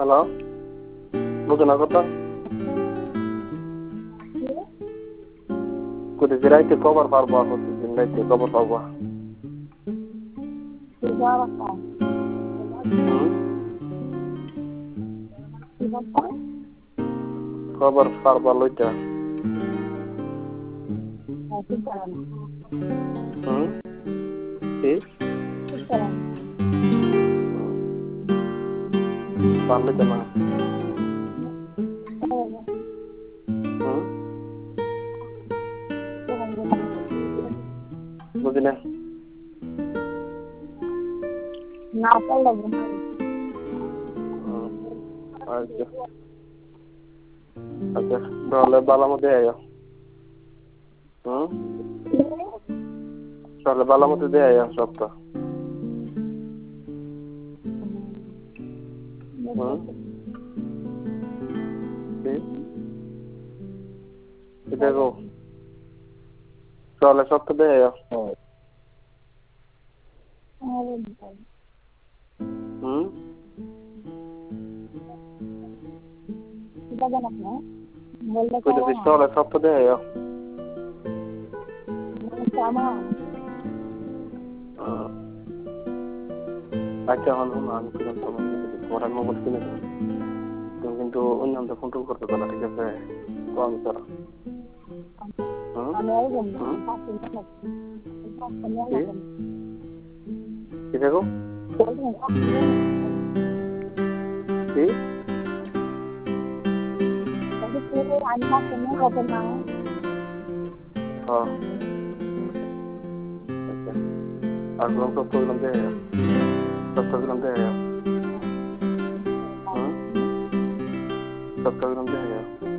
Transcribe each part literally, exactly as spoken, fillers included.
Halo? Bukan aku tuh. Kudu direito cover farbo ako direito cover farbo. Hmm? Cover farbo lucha. Hmm? Si? Paano ka na? Hmm? Bukan na. Napa lagi? Hmm. Aja. Aja. Dole bala mo de ya. Hmm? Dole bala mo de ya sopta. Hmm? Si? Ide go. Dole sopta de ya. Hmm? Kita ganap na? Wala Kudu ka dole sopta de ya. sama. Ah. Acha hon hon আমি কিরকম তোমার তোমার আমি mobile কিনে দেবো তুমি কিন্তু অন্য আমাদের কন্ট্রোল করতে পারো ঠিক আছে তো আমি করো Ano yun? Hmm? Kasi na. কি কি দেখো কি Kasi puro anak ko na ako na. হ্যাঁ আচ্ছা আর কোন সব প্রবলেম দেয় সব প্রবলেম দেয় হুম সব প্রবলেম দেয়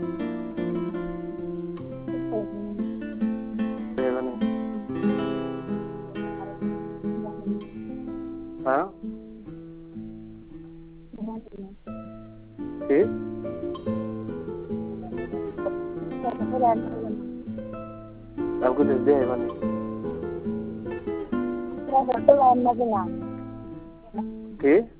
দেয় না হ্যাঁ কি आपको दे दे बने Kaya ito lang na sila. কি